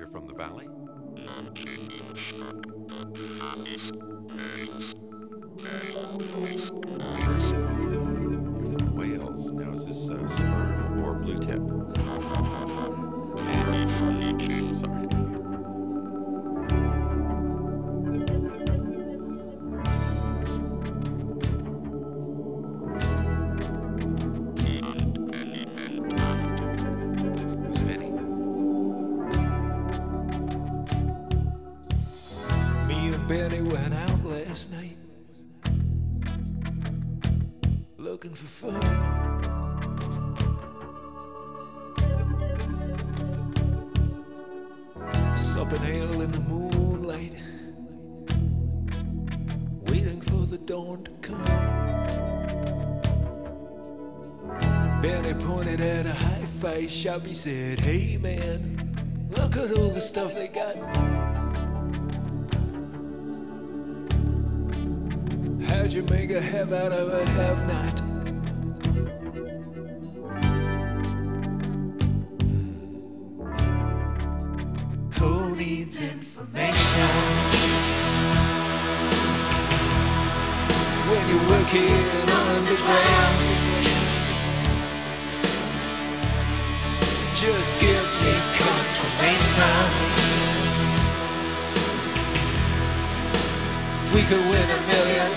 from the valley. From Wales. Now, is this sperm or blue tip? Sorry. Benny went out last night looking for fun. Supping ale in the moonlight, waiting for the dawn to come. Benny pointed at a hi-fi shop. He said, "Hey man, look at all the stuff they got. How'd you make a have out of a have-not?" Who needs information when you're working underground? Just give me confirmation. We could win £1 million.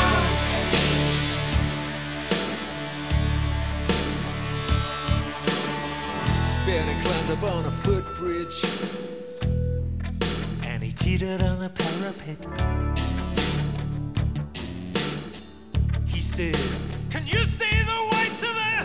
Benny climbed up on a footbridge and he cheated on the parapet. He said, "Can you see the whites of their